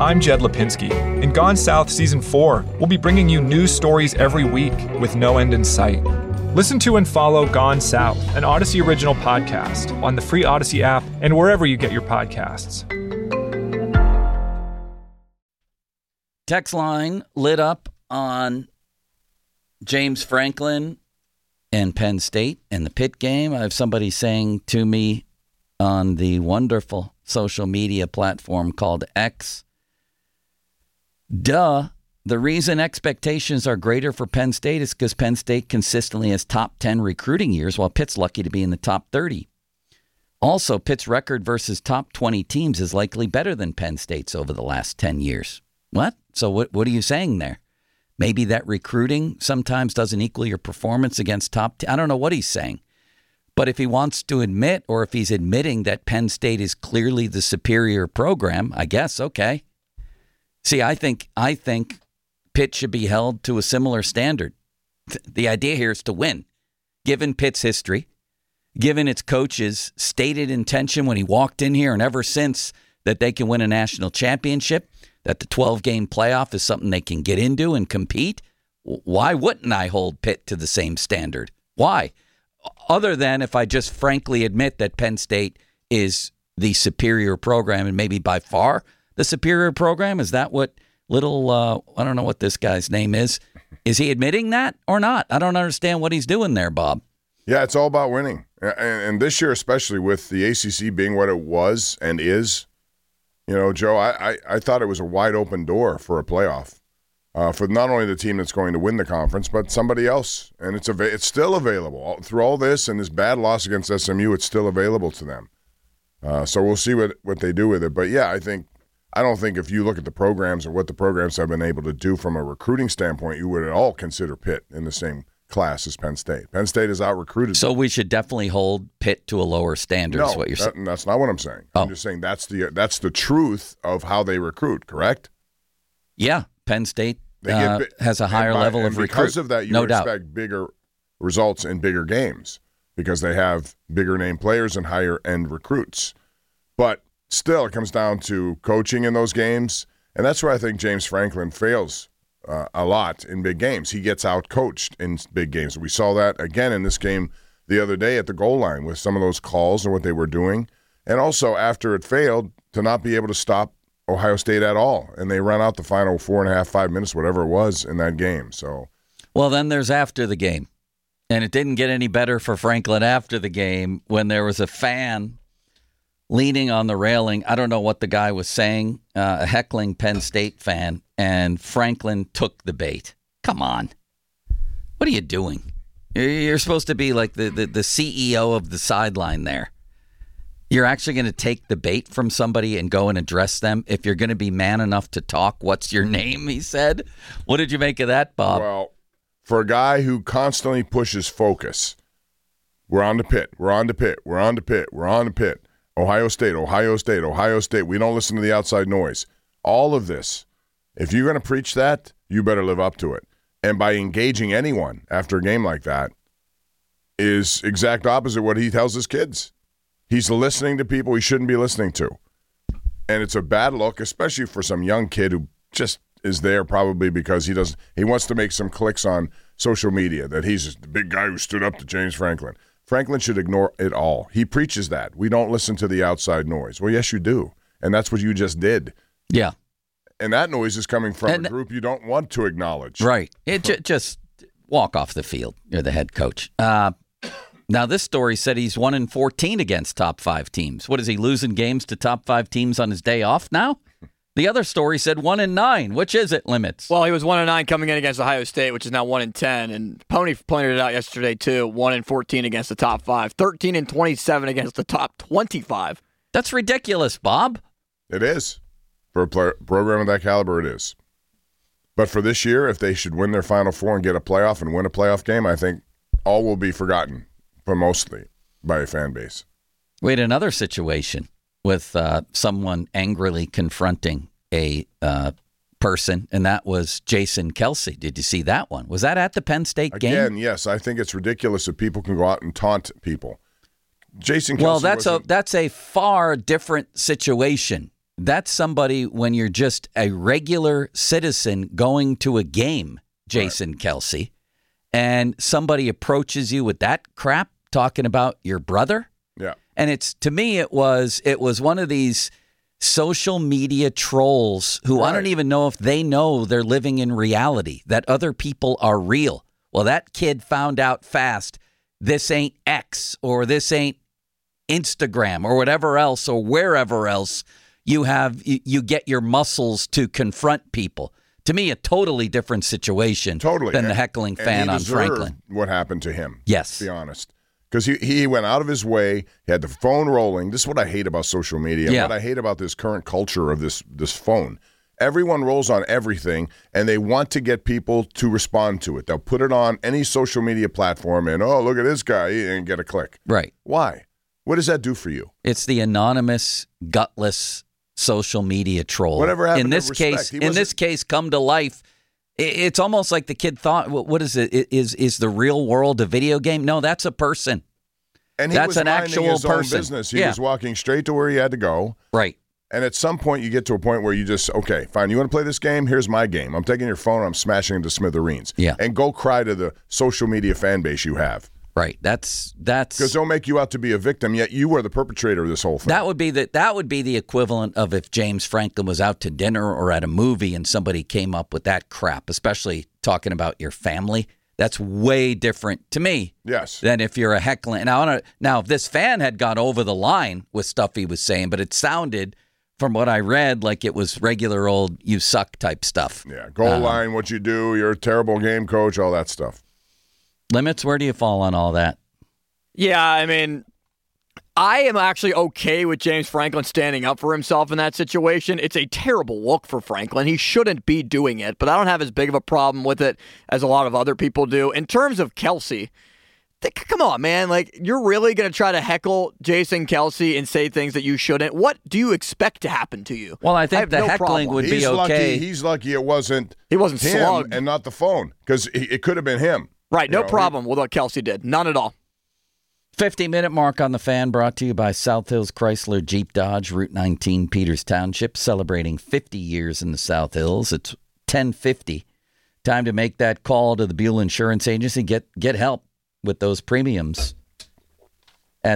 I'm Jed Lipinski. In Gone South Season 4, we'll be bringing you news stories every week with no end in sight. Listen to and follow Gone South, an Odyssey original podcast, on the free Odyssey app and wherever you get your podcasts. Text line lit up on James Franklin and Penn State and the Pitt game. I have somebody saying to me on the wonderful social media platform called X, duh, the reason expectations are greater for Penn State is because Penn State consistently has top 10 recruiting years, while Pitt's lucky to be in the top 30. Also, Pitt's record versus top 20 teams is likely better than Penn State's over the last 10 years. What? So what are you saying there? Maybe that recruiting sometimes doesn't equal your performance against top. I don't know what he's saying. But if he wants to admit, or if he's admitting that Penn State is clearly the superior program, I guess, okay. See, I think Pitt should be held to a similar standard. The idea here is to win. Given Pitt's history, given its coach's stated intention when he walked in here and ever since that they can win a national championship, that the 12-game playoff is something they can get into and compete, why wouldn't I hold Pitt to the same standard? Why? Other than if I just frankly admit that Penn State is the superior program and maybe by far the superior program? Is that what little, I don't know what this guy's name is. Is he admitting that or not? I don't understand what he's doing there, Bob. Yeah, it's all about winning. And this year, especially with the ACC being what it was and is, you know, Joe, I thought it was a wide open door for a playoff for not only the team that's going to win the conference, but somebody else. And it's still available. Through all this and this bad loss against SMU, it's still available to them. So we'll see what they do with it. But, yeah, I don't think if you look at the programs or what the programs have been able to do from a recruiting standpoint, you would at all consider Pitt in the same class as Penn State. Penn State is out-recruited. So we should definitely hold Pitt to a lower standard is what you're saying. That's not what I'm saying. I'm just saying that's the truth of how they recruit, correct? Yeah, Penn State has a higher level of recruit. Because of that, you would expect bigger results in bigger games because they have bigger-name players and higher-end recruits. But still, it comes down to coaching in those games, and that's where I think James Franklin fails a lot in big games. He gets out-coached in big games. We saw that again in this game the other day at the goal line with some of those calls and what they were doing. And also, after it failed, to not be able to stop Ohio State at all. And they ran out the final 4.5, 5 minutes, whatever it was, in that game. So, well, then there's after the game. And it didn't get any better for Franklin after the game when there was a fan leaning on the railing. I don't know what the guy was saying, a heckling Penn State fan, and Franklin took the bait. Come on. What are you doing? You're supposed to be like the CEO of the sideline there. You're actually going to take the bait from somebody and go and address them if you're going to be man enough to talk. What's your name, he said. What did you make of that, Bob? Well, for a guy who constantly pushes focus, we're on to Pitt, we're on to Pitt, we're on to Pitt, we're on to Pitt. Ohio State, Ohio State, Ohio State. We don't listen to the outside noise. All of this, if you're going to preach that, you better live up to it. And by engaging anyone after a game like that is exact opposite what he tells his kids. He's listening to people he shouldn't be listening to. And it's a bad look, especially for some young kid who just is there probably because he wants to make some clicks on social media that he's the big guy who stood up to James Franklin. Franklin should ignore it all. He preaches that. We don't listen to the outside noise. Well, yes, you do. And that's what you just did. Yeah. And that noise is coming from a group you don't want to acknowledge. Right. Just walk off the field. You're the head coach. Now, this story said he's 1-14 against top 5 teams. What, is he losing games to top 5 teams on his day off now? The other story said 1-9. Which is it, Limits? Well, he was 1-9 coming in against Ohio State, which is now 1-10. And Pony pointed it out yesterday, too. 1-14 against the top 5. 13-27 against the top 25. That's ridiculous, Bob. It is. For a program of that caliber, it is. But for this year, if they should win their Final Four and get a playoff and win a playoff game, I think all will be forgotten, but mostly by a fan base. We had another situation with someone angrily confronting a person, and that was Jason Kelsey. Did you see that one? Was that at the Penn State game? Again, yes. I think it's ridiculous that people can go out and taunt people. Jason Kelsey that's a far different situation That's somebody when you're just a regular citizen going to a game, Jason Kelce, and somebody approaches you with that crap talking about your brother. Yeah. And to me, it was one of these social media trolls who I don't even know if they know they're living in reality, that other people are real. Well, that kid found out fast, this ain't X or this ain't Instagram or whatever else or wherever else you get your muscles to confront people. To me, a totally different situation than the heckling fan on Franklin. What happened to him? Yes. To be honest. Because he went out of his way. He had the phone rolling. This is what I hate about social media. Yeah. What I hate about this current culture of this phone. Everyone rolls on everything, and they want to get people to respond to it. They'll put it on any social media platform and, oh, look at this guy, and get a click. Right. Why? What does that do for you? It's the anonymous, gutless social media troll. Whatever happened in this to case, respect? in this case, come to life. It's almost like the kid thought, what is it? Is the real world a video game? No, that's a person. And he that's was an actual his own person. business. He was walking straight to where he had to go. Right. And at some point, you get to a point where you just, okay, fine, you want to play this game? Here's my game. I'm taking your phone and I'm smashing it to smithereens. Yeah. And go cry to the social media fan base you have. Right. That's because they'll make you out to be a victim, yet you are the perpetrator of this whole thing. That would be the equivalent of if James Franklin was out to dinner or at a movie and somebody came up with that crap, especially talking about your family. That's way different to me. Yes. Than if you're a heckling. Now, if this fan had gone over the line with stuff he was saying, but it sounded, from what I read, like it was regular old "you suck" type stuff. Yeah. Goal line, what you do, you're a terrible game coach, all that stuff. Limits, where do you fall on all that? Yeah, I mean, I am actually okay with James Franklin standing up for himself in that situation. It's a terrible look for Franklin. He shouldn't be doing it, but I don't have as big of a problem with it as a lot of other people do. In terms of Kelce, come on, man. Like, you're really going to try to heckle Jason Kelce and say things that you shouldn't? What do you expect to happen to you? Well, I think the heckling would be okay. He's lucky it wasn't him slugged and not the phone, because it could have been him. Right, no problem with what Kelce did. None at all. 50-minute mark on the Fan, brought to you by South Hills Chrysler Jeep Dodge, Route 19, Peters Township, celebrating 50 years in the South Hills. It's 10:50. Time to make that call to the Buell Insurance Agency. Get help with those premiums at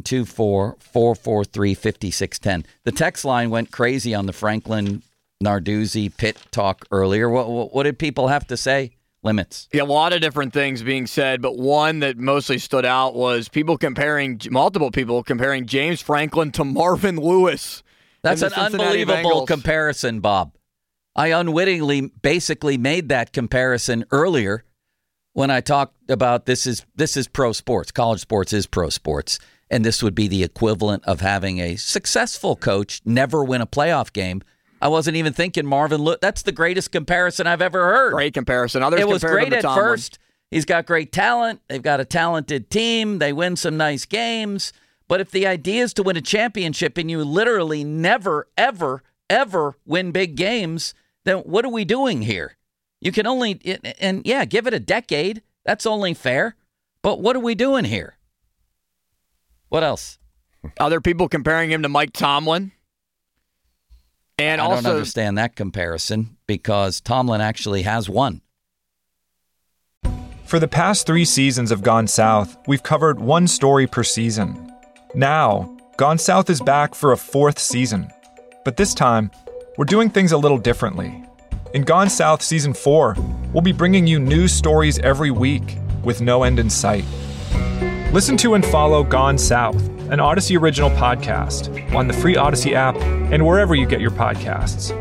724-443-5610. The text line went crazy on the Franklin Narduzzi Pitt talk earlier. What did people have to say? Limits. Yeah, a lot of different things being said, but one that mostly stood out was multiple people comparing James Franklin to Marvin Lewis. That's an unbelievable comparison, Bob. I unwittingly basically made that comparison earlier when I talked about this is pro sports. College sports is pro sports, and this would be the equivalent of having a successful coach never win a playoff game. I wasn't even thinking Marvin Lewis. That's the greatest comparison I've ever heard. Great comparison. It was great at first. He's got great talent. They've got a talented team. They win some nice games. But if the idea is to win a championship and you literally never, ever, ever win big games, then what are we doing here? You can only, give it a decade. That's only fair. But what are we doing here? What else? Other people comparing him to Mike Tomlin. And I don't understand that comparison because Tomlin actually has won. For the past 3 seasons of Gone South, we've covered one story per season. Now, Gone South is back for a 4th season. But this time, we're doing things a little differently. In Gone South Season 4, we'll be bringing you news stories every week with no end in sight. Listen to and follow Gone South, an Odyssey original podcast, on the free Odyssey app and wherever you get your podcasts.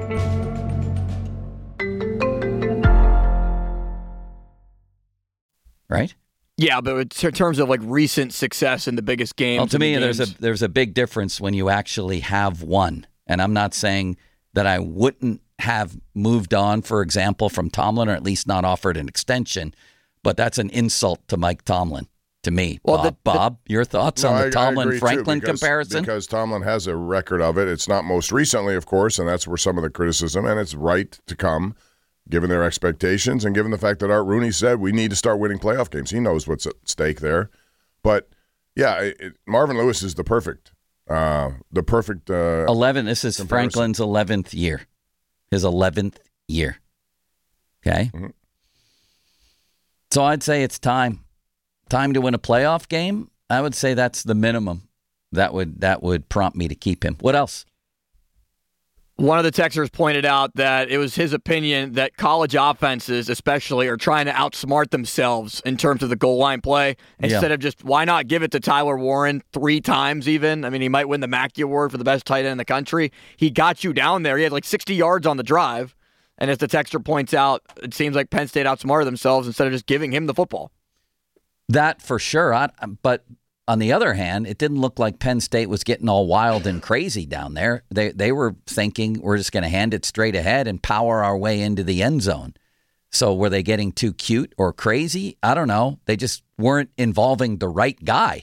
Right? Yeah, but in terms of like recent success in the biggest games. Well, to me, there's a big difference when you actually have won. And I'm not saying that I wouldn't have moved on, for example, from Tomlin, or at least not offered an extension, but that's an insult to Mike Tomlin. To me. Well, Bob, your thoughts on the Tomlin-Franklin comparison? Because Tomlin has a record of it. It's not most recently, of course, and that's where some of the criticism, and it's right to come, given their expectations and given the fact that Art Rooney said we need to start winning playoff games. He knows what's at stake there. But, yeah, Marvin Lewis is the perfect The perfect 11. This is comparison. Franklin's 11th year. His 11th year. Okay? Mm-hmm. So I'd say it's time. Time to win a playoff game. I would say that's the minimum that would prompt me to keep him. What else? One of the texters pointed out that it was his opinion that college offenses especially are trying to outsmart themselves in terms of the goal line play instead of just, why not give it to Tyler Warren 3 times even? I mean, he might win the Mackey Award for the best tight end in the country. He got you down there. He had like 60 yards on the drive. And as the texter points out, it seems like Penn State outsmarted themselves instead of just giving him the football. That for sure. But on the other hand, it didn't look like Penn State was getting all wild and crazy down there. They were thinking we're just going to hand it straight ahead and power our way into the end zone. So were they getting too cute or crazy? I don't know. They just weren't involving the right guy.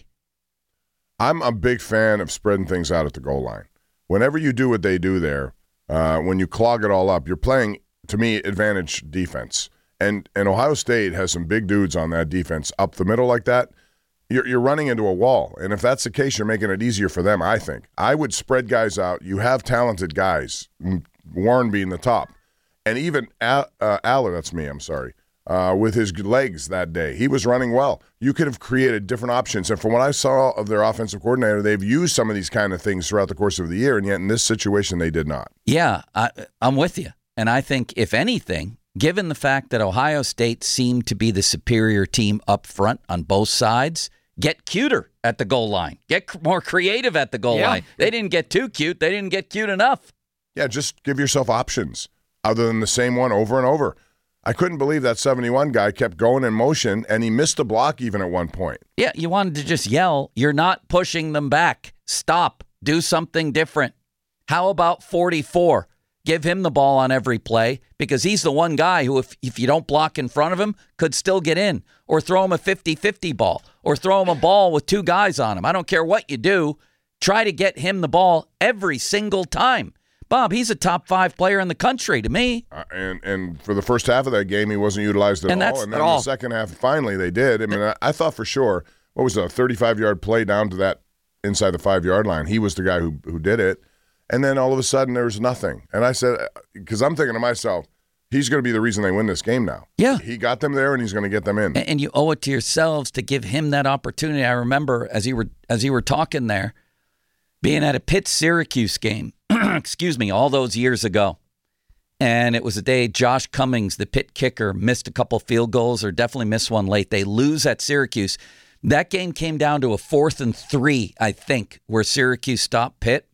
I'm a big fan of spreading things out at the goal line. Whenever you do what they do there, when you clog it all up, you're playing, to me, advantage defense. And Ohio State has some big dudes on that defense up the middle like that. You're running into a wall. And if that's the case, you're making it easier for them, I think. I would spread guys out. You have talented guys, Warren being the top. And even Aller, that's me, I'm sorry, with his legs that day. He was running well. You could have created different options. And from what I saw of their offensive coordinator, they've used some of these kind of things throughout the course of the year, and yet in this situation they did not. Yeah, I'm with you. And I think, if anything, given the fact that Ohio State seemed to be the superior team up front on both sides, get cuter at the goal line. Get more creative at the goal line. They didn't get too cute. They didn't get cute enough. Yeah, just give yourself options other than the same one over and over. I couldn't believe that 71 guy kept going in motion, and he missed a block even at one point. Yeah, you wanted to just yell, you're not pushing them back. Stop. Do something different. How about 44? Give him the ball on every play, because he's the one guy who, if you don't block in front of him, could still get in. Or throw him a 50-50 ball. Or throw him a ball with 2 guys on him. I don't care what you do. Try to get him the ball every single time. Bob, he's a top 5 player in the country to me. And for the first half of that game, he wasn't utilized at all. And then the second half, finally, they did. I mean, I thought for sure, what was it, a 35-yard play down to that inside the 5-yard line. He was the guy who did it. And then all of a sudden, there was nothing. And I said, because I'm thinking to myself, he's going to be the reason they win this game now. Yeah. He got them there, and he's going to get them in. And you owe it to yourselves to give him that opportunity. I remember as you were talking there, being at a Pitt-Syracuse game, excuse me, all those years ago. And it was a day Josh Cummings, the Pitt kicker, missed a couple field goals, or definitely missed one late. They lose at Syracuse. That game came down to a 4th and 3, I think, where Syracuse stopped Pitt.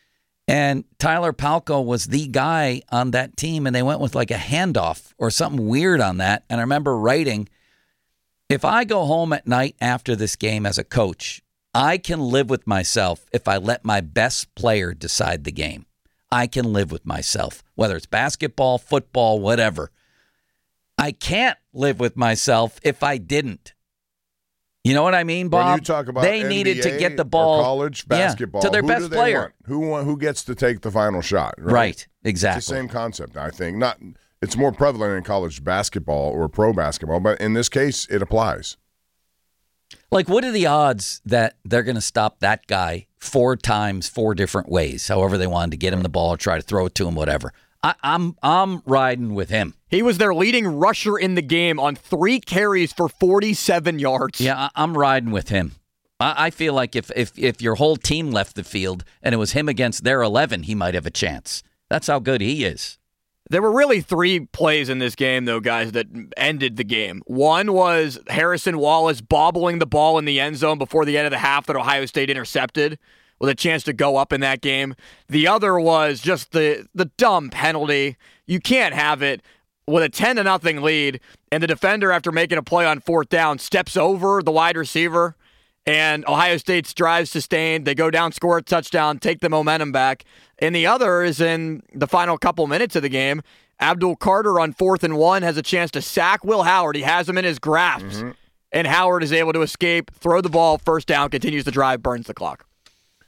And Tyler Palko was the guy on that team, and they went with like a handoff or something weird on that. And I remember writing, if I go home at night after this game as a coach, I can live with myself if I let my best player decide the game. I can live with myself, whether it's basketball, football, whatever. I can't live with myself if I didn't. You know what I mean, Bob? When you talk about they NBA needed to get the ball, or college basketball, to their best player. Who gets to take the final shot? Right, exactly. It's the same concept, I think. It's more prevalent in college basketball or pro basketball, but in this case, it applies. Like, what are the odds that they're going to stop that guy 4 times, 4 different ways, however they wanted to get him the ball or try to throw it to him, whatever? I'm riding with him. He was their leading rusher in the game on 3 carries for 47 yards. Yeah, I'm riding with him. I feel like if your whole team left the field and it was him against their 11, he might have a chance. That's how good he is. There were really 3 plays in this game, though, guys, that ended the game. One was Harrison Wallace bobbling the ball in the end zone before the end of the half that Ohio State intercepted, with a chance to go up in that game. The other was just the dumb penalty. You can't have it with a 10-0 lead, and the defender, after making a play on 4th down, steps over the wide receiver, and Ohio State's drive sustained. They go down, score a touchdown, take the momentum back. And the other is in the final couple minutes of the game. Abdul Carter on 4th and 1 has a chance to sack Will Howard. He has him in his grasp, and Howard is able to escape, throw the ball, 1st down, continues the drive, burns the clock.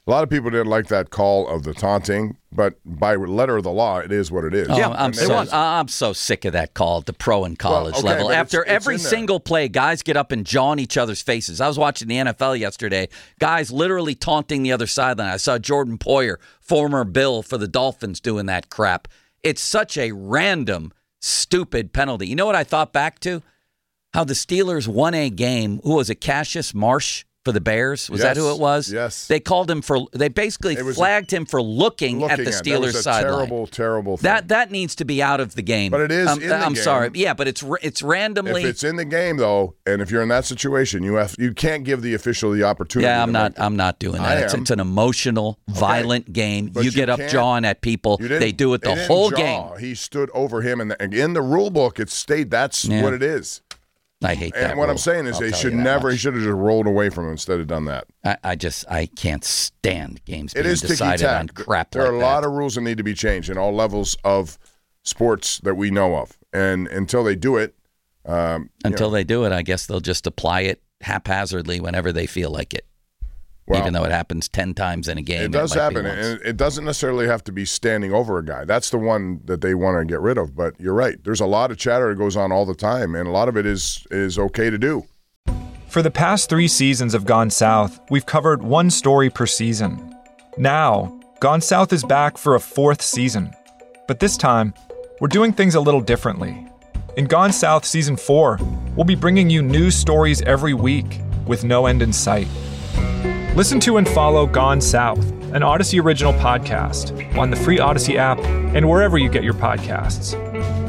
A lot of people didn't like that call of the taunting, but by letter of the law, it is what it is. Oh, Yeah, I'm so sick of that call at the pro and college level. After every single play, guys get up and jaw in each other's faces. I was watching the NFL yesterday. Guys literally taunting the other sideline. I saw Jordan Poyer, former Bill for the Dolphins, doing that crap. It's such a random, stupid penalty. You know what I thought back to? How the Steelers won a game. Who was it? Cassius Marsh for the Bears? Was that who it was? Yes. They called him they basically flagged him for looking at the Steelers sideline. Terrible thing. That needs to be out of the game. But it is in the game. I'm sorry. Yeah, but it's randomly. If it's in the game though, and if you're in that situation, you can't give the official the opportunity. Yeah, I'm not doing that. It's an emotional, violent game. You get up jawing at people. They do it the whole game. He stood over him, and in the rule book, it stated that's what it is. I hate that. And what I'm saying is he should have just rolled away from him instead of done that. I can't stand games being it is decided on crap There are like a lot of rules that need to be changed in all levels of sports that we know of. And until they do it. They do it, I guess they'll just apply it haphazardly whenever they feel like it. Well, even though it happens 10 times in a game. It does happen, and it doesn't necessarily have to be standing over a guy. That's the one that they want to get rid of. But you're right. There's a lot of chatter that goes on all the time, and a lot of it is okay to do. For the past 3 seasons of Gone South, we've covered one story per season. Now, Gone South is back for a 4th season. But this time, we're doing things a little differently. In Gone South Season 4, we'll be bringing you new stories every week with no end in sight. Listen to and follow Gone South, an Odyssey original podcast, on the free Odyssey app and wherever you get your podcasts.